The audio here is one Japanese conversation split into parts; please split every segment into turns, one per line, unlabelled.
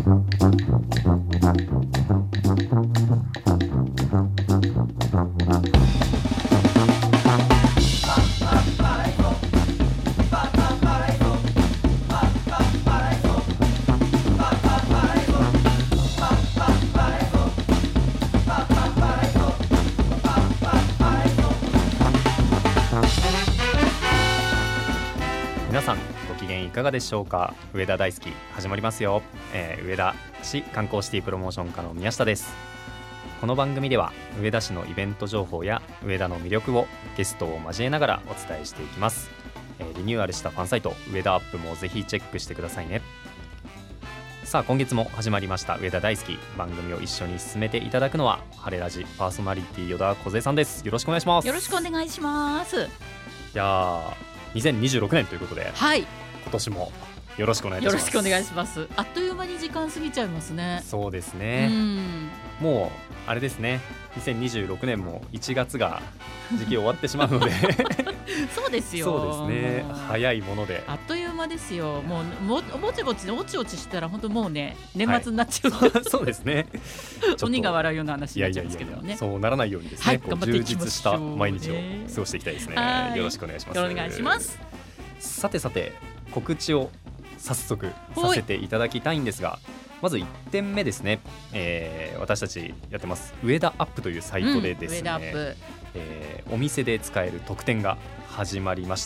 皆さんご機嫌いかがでしょうか。上田大好き始まりますよ。上田市観光シティプロモーション課の宮下です。この番組では上田市のイベント情報や上田の魅力をゲストを交えながらお伝えしていきます。リニューアルしたファンサイト上田アップもぜひチェックしてくださいね。さあ今月も始まりました上田大好き。番組を一緒に進めていただくのは晴れラジパーソナリティ与田梢さんです。よろしくお願いします。
よろしくお願いします。
いや2026年ということで、
はい、
今年もよろしくお願いします。
よろしくお願いします。あっという間に時間過ぎちゃいますね。
そうですね、もうあれですね、2026年も1月が時期終わってしまうので
そうですよ。
そうですね、早いもので
あっという間ですよ。もうぼちぼちおちおちしたら本当もうね年末になっちゃう、はい、
そうですね
鬼が笑うような話になっちゃうんですけどね。
いやそうならないようにですね、
はい、頑張っていきましょう。
充実した毎日を過ごしていきたいですね。よろしくお願いします。
お願いします。
さて告知を早速させていただきたいんですが、まず1点目ですね、私たちやってます上田アップというサイトでですね、
上田アップ、
お店で使える特典が始まりました。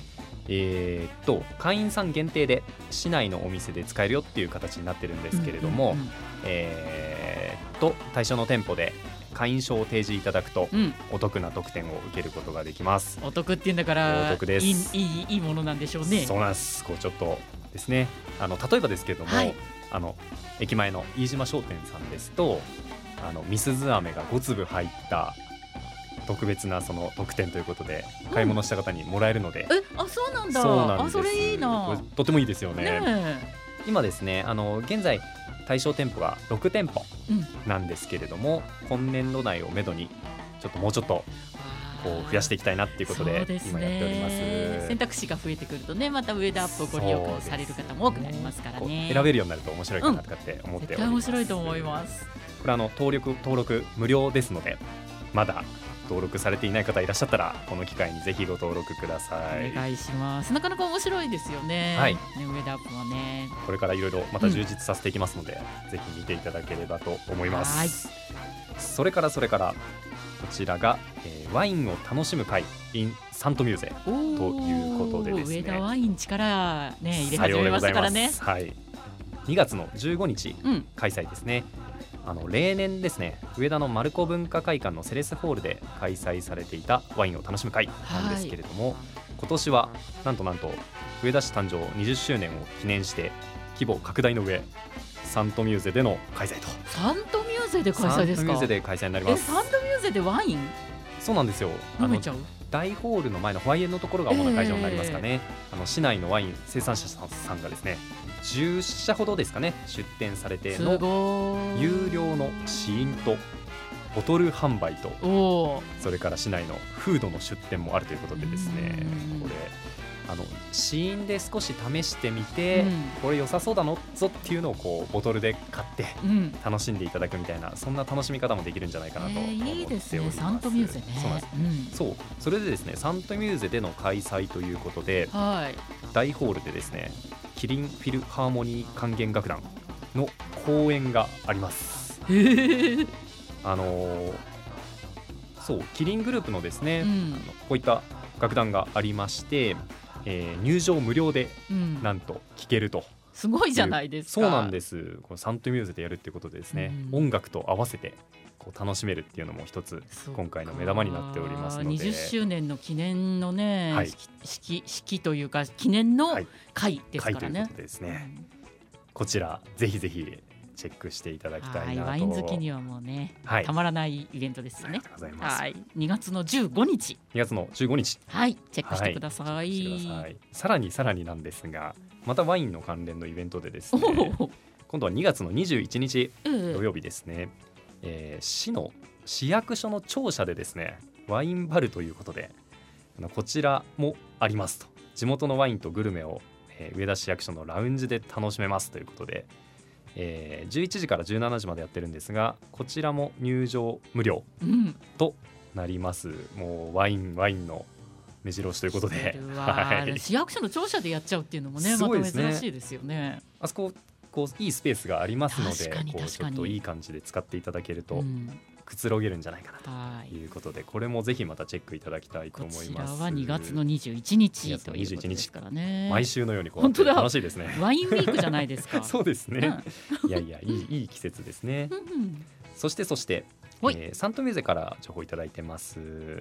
会員さん限定で市内のお店で使えるよっていう形になってるんですけれども、対象の店舗で会員証を提示いただくと、お得な特典を受けることができます。
お得って言うんだから
お得です。
いいものなんでしょうね。
そうなんです。ちょっとですね、例えばですけれども、はい、駅前の飯島商店さんですとみすず飴が5粒入った特別なその特典ということで買い物した方にもらえるので、
そうなんだ。
そうなんです。
それいいな。
とてもいいですよね。今ですね現在対象店舗が6店舗なんですけれども、今年度内をめどにもうちょっと増やしていきたいなっていうことで今やっております。
選択肢が増えてくるとね、また上田アップをご利用される方も多くなりますからね。
選べるようになると面白いかなとかって思っております。
絶対面白いと思います。
これ登録無料ですので、まだ登録されていない方いらっしゃったらこの機会にぜひご登録ください。
お願いします。なかなか面白いですよね。
はい、
上田アップはね、
これからいろいろまた充実させていきますので、ぜひ見ていただければと思います。それからこちらが、ワインを楽しむ会 in サントミューゼということでですね、
上田ワイン力、入れ始めましたからね。
はい、2月の15日開催ですね。例年ですね、上田の丸子文化会館のセレスホールで開催されていたワインを楽しむ会なんですけれども、今年はなんと上田市誕生20周年を記念して規模拡大の上サントミューゼでの開催と。
サントミューゼで開催ですか。
サントミューゼで開催になります。
サントミューゼでワイン。
そうなんですよ。
飲めちゃう。
大ホールの前のホワイエンのところが主な会場になりますかね。市内のワイン生産者さんがですね10社ほどですかね出店されての有料の試飲とボトル販売と、それから市内のフードの出店もあるということでですね、これ試飲で少し試してみて、これ良さそうだぞっていうのをボトルで買って楽しんでいただくみたいな、そんな楽しみ方もできるんじゃないかなと思っております。
いいですね、サントミューゼね。
それでですね、サントミューゼでの開催ということで、大ホールでですねキリンフィルハーモニー管弦楽団の公演があります。そうキリングループのですね、こういった楽団がありまして、入場無料でなんと聴けると、
すごいじゃないですか。
そうなんです。このサントミューゼでやるっていうことでですね、音楽と合わせて楽しめるっていうのも一つ今回の目玉になっておりますので、
20周年の記念のね、式というか記念の会ですからね。
会ということでですね、こちらぜひぜひチェックしていただきたいなと。
ワイン好きにはもうね、たまらないイベントですよね。
ありがとうございます。
2月の15日
2月の15日、
チェックしてください。
さらになんですが、またワインの関連のイベントでですね、今度は2月の21日土曜日ですね、市の市役所の庁舎でですねワインバルということで、こちらもありますと。地元のワインとグルメを、上田市役所のラウンジで楽しめますということで、 11時から17時までやってるんですが、こちらも入場無料となります。もうワインの目白押しということで、
はい、市役所の庁舎でやっちゃうっていうのもね、また珍しいですよね。
あそこいいスペースがありますので、ちょっといい感じで使っていただけるとくつろげるんじゃないかなということで、これもぜひまたチェックいただきたいと思います。
こちらは2月の21日ということですからね。
毎週のようにこうやって楽しいですね。
ワインウィークじゃないですか。
そうですね、いい季節ですね。そしてサントミューゼから情報いただいてます。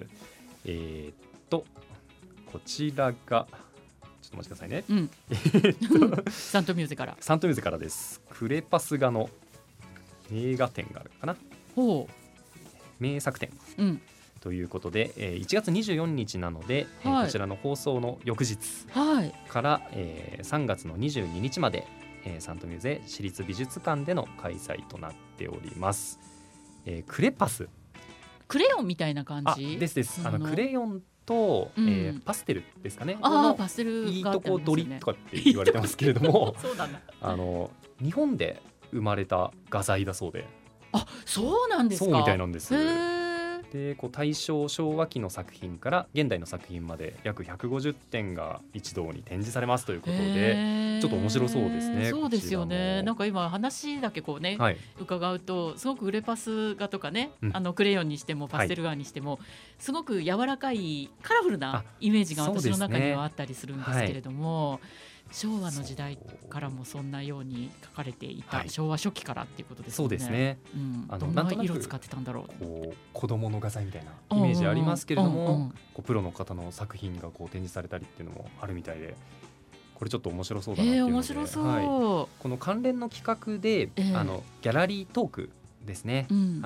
こちらがちょっとお待ちくださいね。
サントミューゼから
です。クレパス画の映画展があるかな。名作展、ということで、1月24日なので、こちらの放送の翌日から、3月の22日まで、サントミューゼ市立美術館での開催となっております。クレパス、
クレヨンみたいな感じ
です。クレヨンと、パステルですかね。
パステル
いいとこ取りとかって言われてますけれども
そうだな、
日本で生まれた画材だそうで。
そうなんですか。
そうみたいなんです。で大正昭和期の作品から現代の作品まで約150点が一堂に展示されますということで、ちょっと面白そうですね。
そうですよね。なんか今話だけ伺うと、すごくグレパス画とかね、クレヨンにしてもパステル画にしても、すごく柔らかいカラフルなイメージが私の中にはあったりするんですけれども、昭和の時代からもそんなように書かれていた、昭和初期からっていうことですね。
そうですね。
どんな色使ってたんだろう。
子供の画材みたいなイメージありますけれども、プロの方の作品が展示されたりっていうのもあるみたいで、これちょっと面白そうだなっていうので、
面白そう。
この関連の企画で、ギャラリートークですね。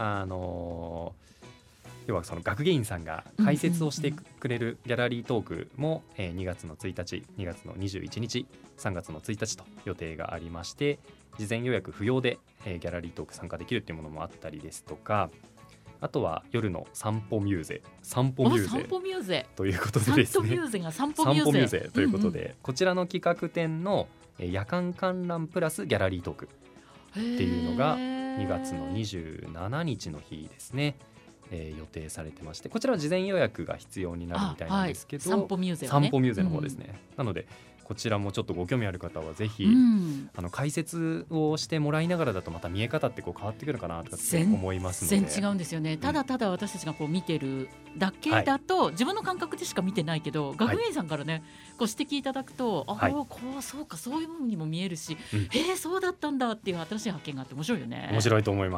要はその学芸員さんが解説をしてくれるギャラリートークも2月の1日、2月の21日、3月の1日と予定がありまして、事前予約不要でギャラリートーク参加できるっていうものもあったりですとか、あとは夜の散歩ミューゼということでですね、散歩ミューゼということで、こちらの企画展の夜間観覧プラスギャラリートークっていうのが2月の27日の日ですね、予定されてまして、こちらは事前予約が必要になるみたいなんですけど、
散歩ミューゼ
の方ですね。なのでこちらもちょっとご興味ある方はぜひ、解説をしてもらいながらだとまた見え方って変わってくるかなと思いますので。
全然違うんですよね。ただただ私たちが見てるだけだと、自分の感覚でしか見てないけど、学芸員さんからね指摘いただくと、そうか、そういうふうにも見えるし、そうだったんだっていう新しい発見があって面白いよね。
面白いと思います。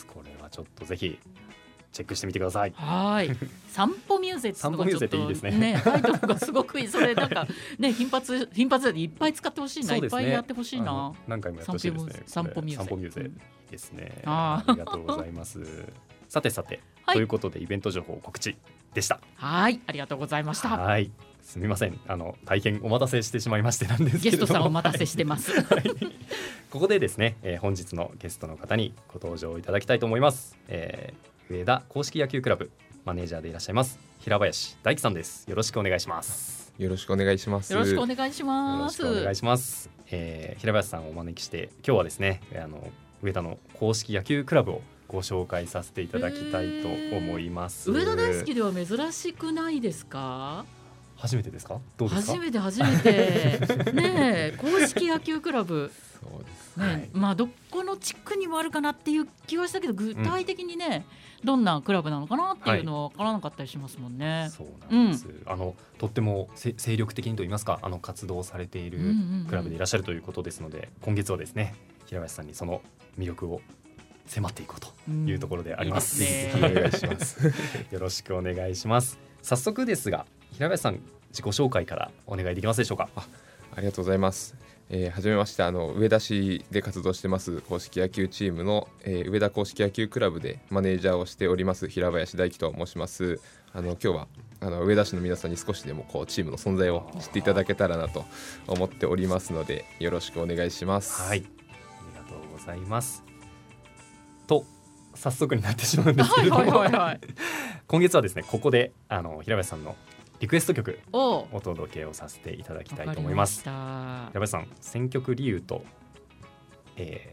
これはちょっとぜひチェックしてみてください。
散歩ミューゼっていうのがちょっと
いいですね。
タイトルがすごくいい。それなんかね、頻発でいっぱい使ってほしいな、いっぱいやってほしいな。
何回もやってほしいですね。
散歩ミューゼ
ですね。ありがとうございます。さて、ということでイベント情報告知でした。
ありがとうございました。
すみません、大変お待たせしてしまいましてなんですけれども、
ゲストさんお待たせしてます
ここでですね、本日のゲストの方にご登場いただきたいと思います。上田公式野球クラブマネージャーでいらっしゃいます平林大樹さんです。よろしくお願いします。
よろしくお願いします。
よろしくお願いします。
平林さんをお招きして今日はですね、上田の公式野球クラブをご紹介させていただきたいと思います。
上田大好きでは珍しくないですか？
初めてですか？どうですか？
初めてねえ、公式野球クラブ
そうです
ね、どこの地区にもあるかなっていう気はしたけど、具体的にね、どんなクラブなのかなっていうのは分からなかったりしますもんね。
そうなんです。とっても精力的にと言いますか、活動されているクラブでいらっしゃるということですので、今月はですね、平林さんにその魅力を迫っていこうというところであります。
お願いします。
よろしくお願いします。早速ですが、平林さん、自己紹介からお願いできますでしょうか？
ありがとうございます。はじめまして、上田市で活動してます公式野球チームの、上田公式野球クラブでマネージャーをしております平林大樹と申します。今日は上田市の皆さんに少しでもチームの存在を知っていただけたらなと思っておりますので、よろしくお願いします。
ありがとうございます。と早速になってしまうんですけれども、今月はですね、ここで平林さんのリクエスト曲お届けをさせていただきたいと思います。平林さん、選曲理由と、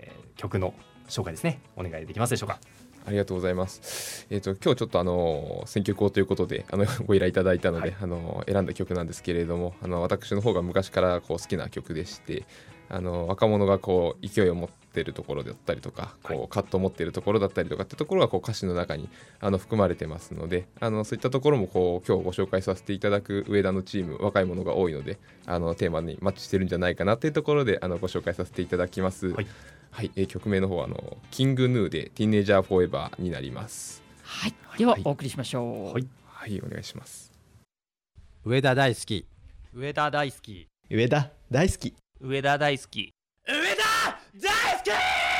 曲の紹介ですね、お願いできますでしょうか。
ありがとうございます。今日ちょっと選曲をということでご依頼いただいたので、選んだ曲なんですけれども、私の方が昔から好きな曲でして、若者が勢いを持っているところだったりとか、カットを持っているところだったりとかってところが歌詞の中に含まれてますので、そういったところも今日ご紹介させていただく上田のチーム、若い者が多いのでテーマにマッチしてるんじゃないかなというところでご紹介させていただきます。はいはい、曲名の方はキングヌーでティーネイジャーフォーエバーになります。
はい、ではお送りしましょう。
はい、はい、お願いします。
上田大好き、
上田大好き、
上田大好き、
上田大好き、
上田大好き。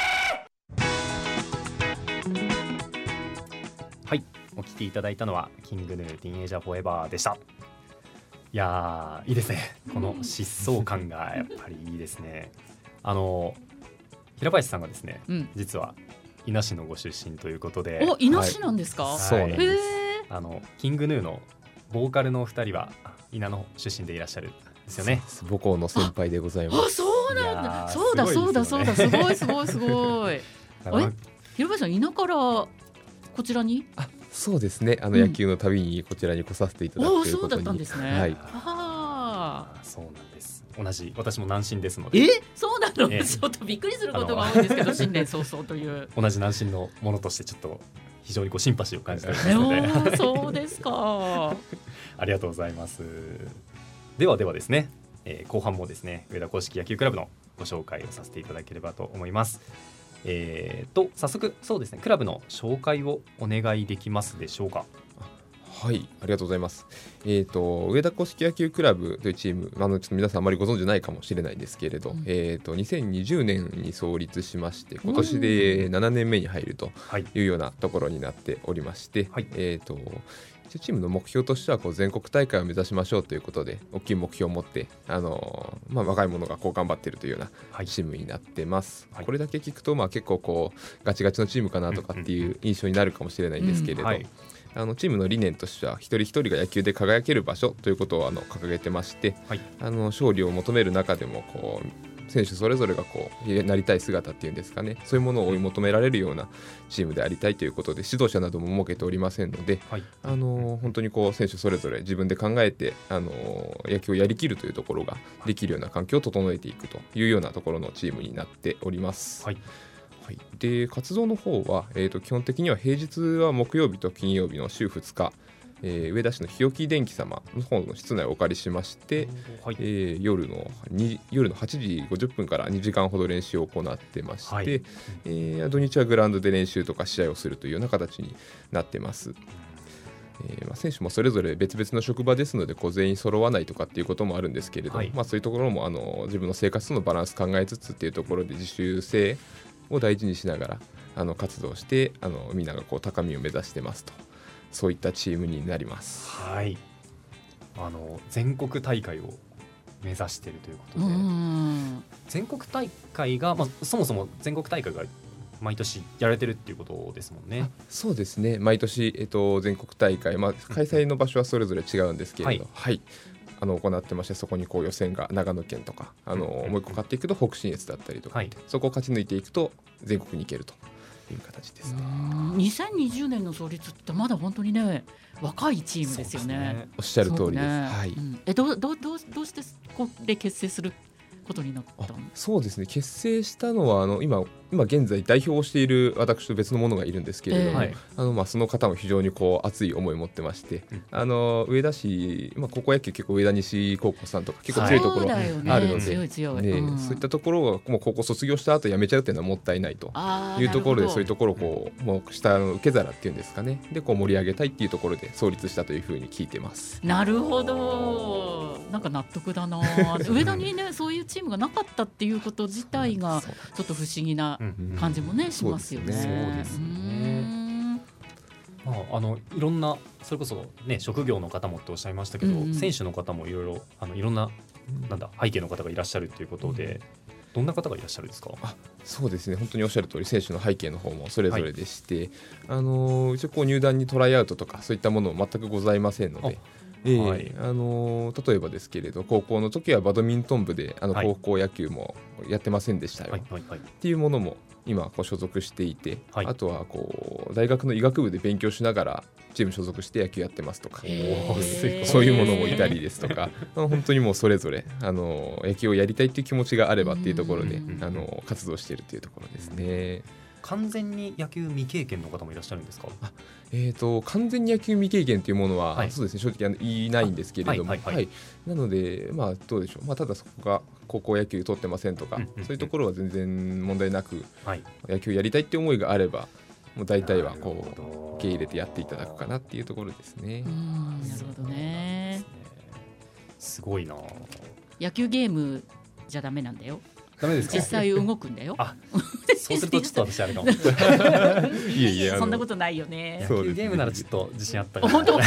はい、お聴きいただいたのはキングヌーティーンエイジャーフォーエバーでした。いやー、いいですね、この疾走感がやっぱりいいですね。平林さんがですね、実は伊那市のご出身ということで。
伊那市なんですか。
はい、そうなんです。
キングヌーのボーカルのお二人は伊那の出身でいらっしゃるんですよね。
母校の先輩でございます。
そうなんだ。そうだそうだそうだ、すごいすごいすごい。平林さん、伊那からこちらに。
そうですね、野球の旅にこちらに来させていただくということに。
そうだったんですね。
はい。
そうなんです。同じ、私も南進ですので。
そうなの、ちょっとびっくりすることが多いんですけど、新年早々という
同じ南進のものとしてちょっと非常にシンパシーを感じておりますので
そうですか
ありがとうございます。ではですね、後半もですね、上田公式野球クラブのご紹介をさせていただければと思います。早速そうですね、クラブの紹介をお願いできますでしょうか。
はい、ありがとうございます。上田公式野球クラブというチーム、ちょっと皆さんあまりご存じないかもしれないですけれど、2020年に創立しまして、今年で7年目に入るというようなところになっておりまして、チームの目標としては全国大会を目指しましょうということで大きい目標を持って、若い者が頑張っているというようなチームになってます。これだけ聞くと結構ガチガチのチームかなとかっていう印象になるかもしれないんですけれど、チームの理念としては一人一人が野球で輝ける場所ということを掲げてまして、勝利を求める中でも選手それぞれがなりたい姿っていうんですかね、そういうものを追い求められるようなチームでありたいということで、指導者なども設けておりませんので、本当に選手それぞれ自分で考えて野球をやりきるというところができるような環境を整えていくというようなところのチームになっております。で、活動の方は、基本的には平日は木曜日と金曜日の週2日、上田市の日置電機様の方の室内をお借りしまして、夜の8時50分から2時間ほど練習を行ってまして、土日はグラウンドで練習とか試合をするというような形になってます。選手もそれぞれ別々の職場ですので全員揃わないとかっていうこともあるんですけれど、そういうところも自分の生活とのバランス考えつつっていうところで自主性を大事にしながら活動してみんなが高みを目指してますと、そういったチームになります。
はい、全国大会を目指しているということで、全国大会が、そもそも全国大会が毎年やられてるっていうことですもんね。
そうですね、毎年、全国大会、開催の場所はそれぞれ違うんですけれど、行ってまして、そこに予選が長野県とかもう一個勝っていくと北信越だったりとか、そこを勝ち抜いていくと全国に行けるという形ですね。
2020年の創立ってまだ本当にね、若いチームですよね。
おっしゃる通りです。
どうしてこれ結成することになったの？
そうですね、結成したのは今現在代表をしている私と別の者がいるんですけれども、その方も非常に熱い思いを持ってまして、上田市、高校野球結構上田西高校さんとか結構強いところあるので、そういったところがもう高校卒業した後辞めちゃうっていうのはもったいないというところで、そういうところをもう下の受け皿っていうんですかね、で盛り上げたいっていうところで創立したというふうに聞いてます。
なるほど、なんか納得だな上田にね、そういうチームがなかったっていうこと自体がちょっと不思議な感じもね、しますよね。
そうですね。いろんな、それこそね、職業の方もっておっしゃいましたけど、選手の方もいろいろいろんな背景の方がいらっしゃるということで、どんな方がいらっしゃるんですか？
そうですね、本当におっしゃる通り、選手の背景の方もそれぞれでして、一応入団にトライアウトとかそういったものも全くございませんので、例えばですけれど、高校の時はバドミントン部で高校野球もやってませんでしたよ、っていうものも今こう所属していて、
はい、
あとはこう大学の医学部で勉強しながらチーム所属して野球やってますとか、そういうものもいたりですとか本当にもうそれぞれ野球をやりたいっていう気持ちがあればっていうところで活動しているというところですね。
完全に野球未経験の方もいらっしゃるんですか？
完全に野球未経験というものは、
はい、
そうですね、正直いないんですけれども、はいはいはい、なので、どうでしょう、ただそこが高校野球取ってませんとか、そういうところは全然問題なく、はい、野球やりたいって思いがあればもう大体はこう受け入れてやっていただくかなっていうところですね。
なるほどね。
すごいな。
野球ゲームじゃダメなんだよ。
ダメですか？
実際動くんだよ。
そうするとちょっと私あれかも。
いや
そんなことないよね。
野球ゲームならちょっと自信あったかな。
本当。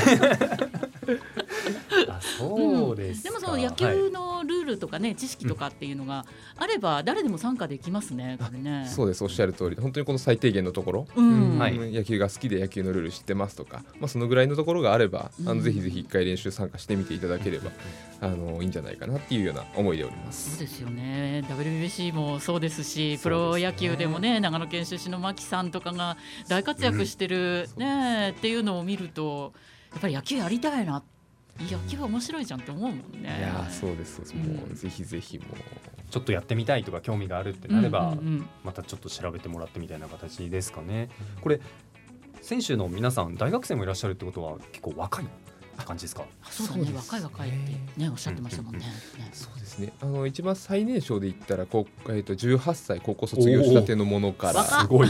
そうですか。
でもその野球のルールとかね、知識とかっていうのがあれば誰でも参加できますね。これね。
そうです、おっしゃる通り、本当にこの最低限のところ、野球が好きで野球のルール知ってますとか、そのぐらいのところがあればぜひぜひ一回練習参加してみていただければいいんじゃないかなっていうような思いでおります。
そうですよね。 WBC もそうですし、プロ野球でもね、長野県出身の牧さんとかが大活躍してる、ねっていうのを見るとやっぱり野球やりたいな、野球は面白いじゃんって思うもんね。
いやそうです、もうぜひぜひもう
ちょっとやってみたいとか興味があるってなれば、またちょっと調べてもらってみたいな形ですかね。これ選手の皆さん大学生もいらっしゃるってことは結構若い感じですか？
そうだね、若いってねおっしゃってましたもんね。
そうですね、一番最年少で言ったら18歳高校卒業したてのものから
すごい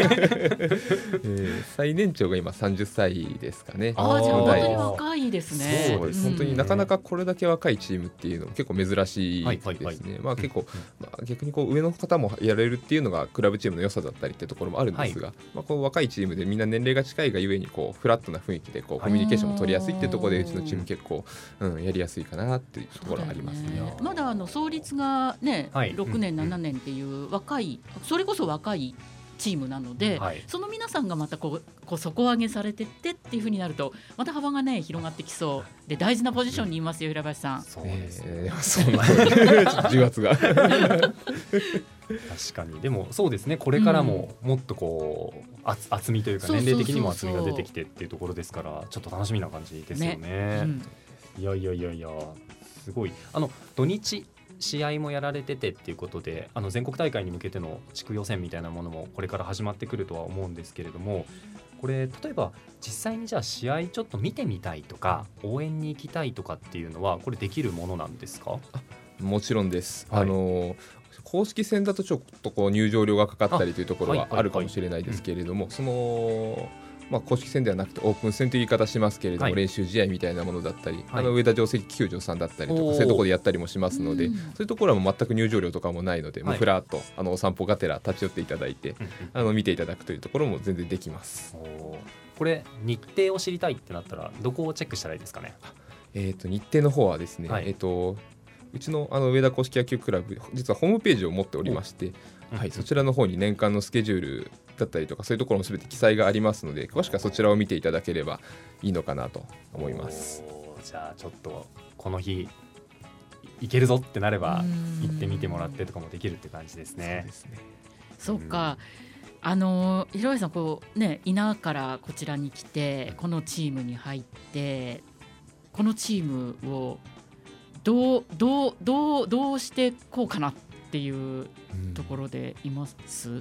最年長が今30歳ですかね。
じゃあ本当に若いですね。
そうです、本当になかなかこれだけ若いチームっていうのも結構珍しいですね。結構逆にこう上の方もやれるっていうのがクラブチームの良さだったりっていうところもあるんですが、こう若いチームでみんな年齢が近いがゆえにこうフラットな雰囲気でこうコミュニケーションも取りやすいっていうところでうちのチーム結構やりやすいかなっていうところはありますね。
まだ創立がね、6年7年っていう若い、それこそ若いチームなので、その皆さんがまたこう底上げされてってっていう風になるとまた幅がね広がってきそうで、大事なポジションにいますよ平林さん。
そうですね、
重圧が
確かに。でもそうですね、これからももっとこう厚みというか年齢的にも厚みが出てきてっていうところですから、ちょっと楽しみな感じですよね。いやすごい。土日試合もやられててっていうことで、全国大会に向けての地区予選みたいなものもこれから始まってくるとは思うんですけれども、これ例えば実際にじゃあ試合ちょっと見てみたいとか応援に行きたいとかっていうのはこれできるものなんですか？
もちろんです。公式戦だとちょっとこう入場料がかかったりというところはあるかもしれないですけれども、その公式戦ではなくてオープン戦という言い方しますけれども、練習試合みたいなものだったり、上田城跡球場さんだったりとかそういうところでやったりもしますので、そういうところはもう全く入場料とかもないので、もうふらっとお散歩がてら立ち寄っていただいて見ていただくというところも全然できます。
これ日程を知りたいってなったらどこをチェックしたらいいですかね？
日程の方はですね、うちの上田公式野球クラブ実はホームページを持っておりまして、そちらの方に年間のスケジュールだったりとかそういうところも全て記載がありますので、詳しくはそちらを見ていただければいいのかなと思います。
じゃあちょっとこの日行けるぞってなれば行ってみてもらってとかもできるって感じですね。
そうですね。
そうか。広井さん稲からこちらに来てこのチームに入ってこのチームをどうしてこうかなっていうところでいます？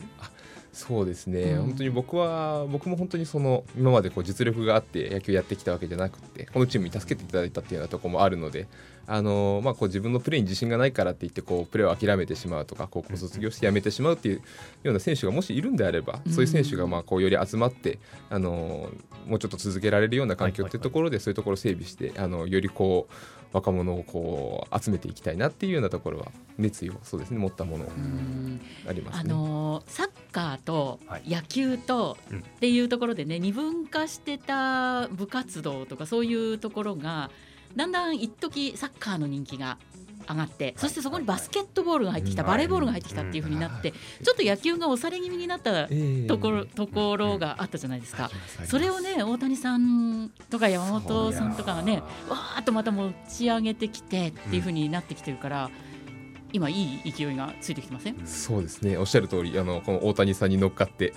そうですね、本当に僕も本当に今までこう実力があって野球やってきたわけじゃなくて、このチームに助けていただいたっていうようなところもあるので、こう自分のプレーに自信がないからって言ってこうプレーを諦めてしまうとか高校卒業して辞めてしまうっていうような選手がもしいるんであれば、そういう選手がこうより集まってもうちょっと続けられるような環境っていうところで、そういうところを整備してよりこう若者をこう集めていきたいなっていうようなところは熱意をそうですね持ったものありますね。
サッカーと野球とっていうところでね、二分化してた部活動とかそういうところがだんだん一時サッカーの人気が上がって、そしてそこにバスケットボールが入ってきた、バレーボールが入ってきたっていう風になって、ちょっと野球が押され気味になったところがあったじゃないですか。それをね大谷さんとか山本さんとかがねわーっとまた持ち上げてきてっていう風になってきてるから、 今いい勢いがついてきてません？
そうですね、おっしゃる通りこの大谷さんに乗っかって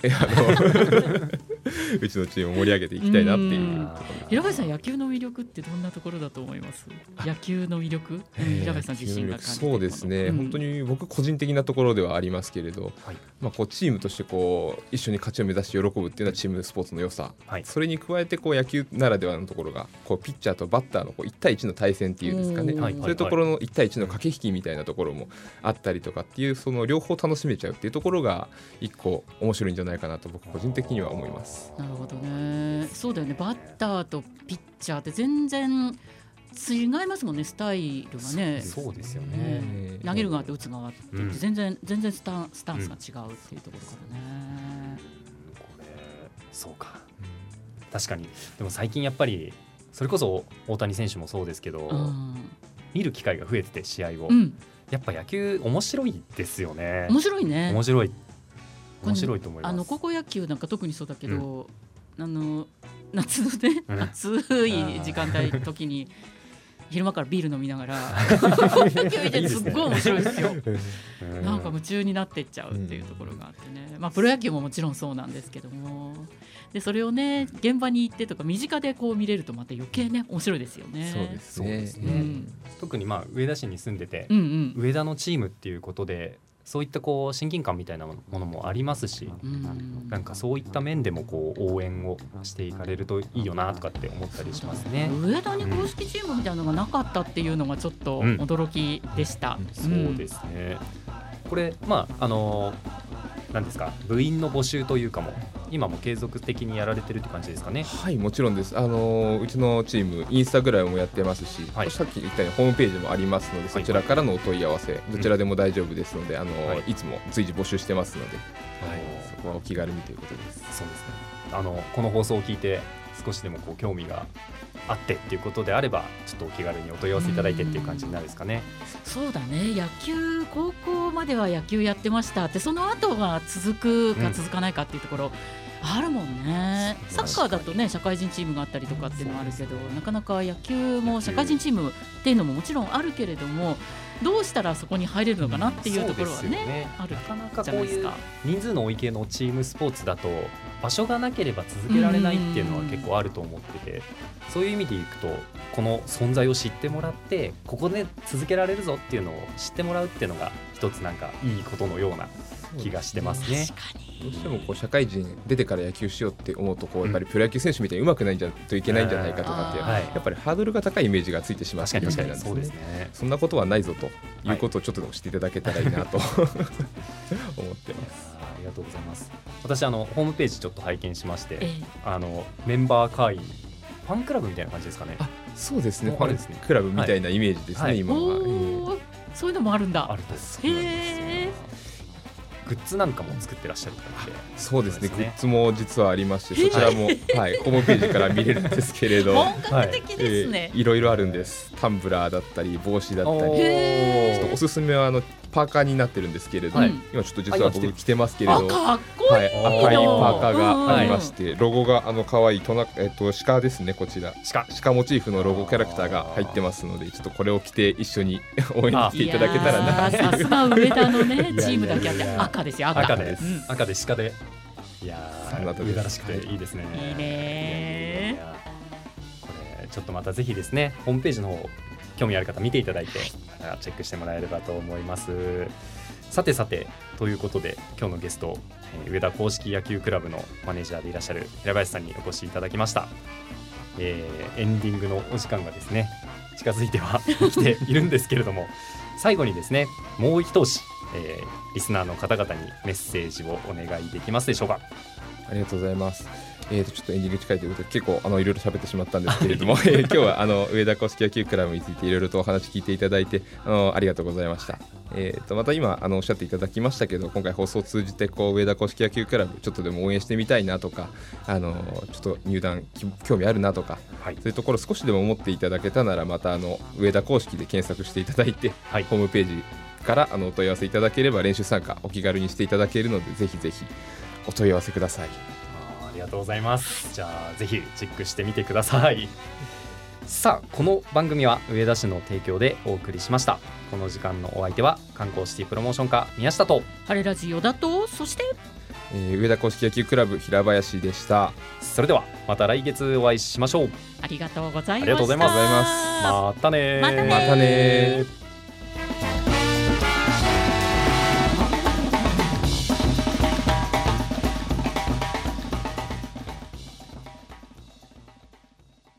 うちのチームを盛り上げていきたいなっていう
平林さん、野球の魅力ってどんなところだと思います？野球の魅力、平林さん自身が感じているもの。
そうですね、本当に僕個人的なところではありますけれど、こうチームとしてこう一緒に勝ちを目指して喜ぶっていうのはチームスポーツの良さ、それに加えてこう野球ならではのところがこうピッチャーとバッターのこう1対1の対戦っていうんですかね、そういうところの1対1の駆け引きみたいなところもあったりとかっていう、その両方楽しめちゃうっていうところが一個面白いんじゃないかなと僕個人的には思います。
なるほどね。そうだよね、バッターとピッチャーって全然違いますもんね、スタイルがね。
そうですよね、
投げる側と打つ側って全然スタンスが違うっていうところからね、
これそうか、確かに。でも最近やっぱりそれこそ大谷選手もそうですけど、見る機会が増えてて試合を、やっぱ野球面白いですよね。
面白いね。
面白いと思います。
高校野球なんか特にそうだけど、夏のね、暑い時間帯の時に昼間からビール飲みながら野球見てすっごい面白いですよ。なんか夢中になっていっちゃうっていうところがあってね、プロ野球ももちろんそうなんですけども、でそれをね現場に行ってとか身近でこう見れるとまた余計ね面白いですよね。
そうですね、
特に上田市に住んでて、上田のチームっていうことでそういったこう親近感みたいなものもありますし、なんかそういった面でもこう応援をしていかれるといいよなとかって思ったりしますね。
上田に公式チームみたいなのがなかったっていうのがちょっと驚きでした。
そうですね。これ何ですか、部員の募集というかも今も継続的にやられてるって感じですかね？
はい、もちろんです。うちのチームインスタグラムもやってますし、さっき言ったようにホームページもありますので、そちらからのお問い合わせ、どちらでも大丈夫ですので、いつも随時募集してますので、そこはお気軽にということです。
そうですね。この放送を聞いて少しでもこう興味があってっていうことであれば、ちょっとお気軽にお問い合わせいただいてっていう感じになるんですかね。
そうだね、野球高校までは野球やってましたって、その後が続くか続かないかっていうところあるもんね。サッカーだとね社会人チームがあったりとかっていうのもあるけど、なかなか野球も社会人チームっていうのももちろんあるけれども、どうしたらそこに入れるのかなっていうところはね、ある
なかなかこういう人数の多い系のチームスポーツだと場所がなければ続けられないっていうのは結構あると思ってて、そういう意味でいくとこの存在を知ってもらってここで続けられるぞっていうのを知ってもらうっていうのが一つなんかいいことのような気がしてますね。
どうしてもこう社会人出てから野球しようって思うと、やっぱりプロ野球選手みたいに上手くないといけないんじゃないかとかって、やっぱりハードルが高いイメージがついてしまっているみたいなんですね。そんなことはないぞということをちょっとでも知っていただけたらいいなと思ってます。
ありがとうございます。私ホームページちょっと拝見しまして、メンバー会員ファンクラブみたいな感じですかね。
そうですね、ファンクラブみたいなイメージですね、今は。
そういうのもあるんだ。
あると。へー。グッズなんかも作ってらっしゃる感じで。
そうですね、グッズも実はありまして、そちらも、ホームページから見れるんですけれど、
本格的ですね。
いろいろあるんです。タンブラーだったり帽子だったり、ちょっとおすすめはパーカーになってるんですけれど、今ちょっと実は僕着てますけれど、
かっこいい、
赤いパーカーがありまして、ロゴが可愛い鹿ですね。こちら鹿モチーフのロゴキャラクターが入ってますので、ちょっとこれを着て一緒に応援に来ていただけたらな。
さすが上田のねチームだけあって赤ですよ。
赤です。赤で鹿で、いやー上田らしくていいですね。
いいね。
これちょっとまたぜひですね、ホームページの方興味ある方見ていただいて、チェックしてもらえればと思います。さてということで、今日のゲスト、上田公式野球クラブのマネージャーでいらっしゃる平林さんにお越しいただきました。エンディングのお時間がですね近づいてはきているんですけれども、最後にですねもう一押し、リスナーの方々にメッセージをお願いできますでしょうか？
ありがとうございます。ちょっとエンディング近いということで結構いろいろ喋ってしまったんですけれども今日は上田公式野球クラブについていろいろとお話聞いていただいてありがとうございました。また今おっしゃっていただきましたけど、今回放送を通じて上田公式野球クラブちょっとでも応援してみたいなとか、ちょっと入団興味あるなとか、そういうところ少しでも思っていただけたなら、また上田公式で検索していただいて、ホームページからお問い合わせいただければ練習参加お気軽にしていただけるので、ぜひぜひお問い合わせください。
ありがとうございます。じゃあぜひチェックしてみてください。 さあこの番組は上田市の提供でお送りしました。この時間のお相手は観光シティプロモーション課宮下と
晴れラジオだと、そして、
上田公式野球クラブ平林でした。
それではまた来月お会いしましょう。
ありがとうございました。
ありがとうございます。またね。
またね。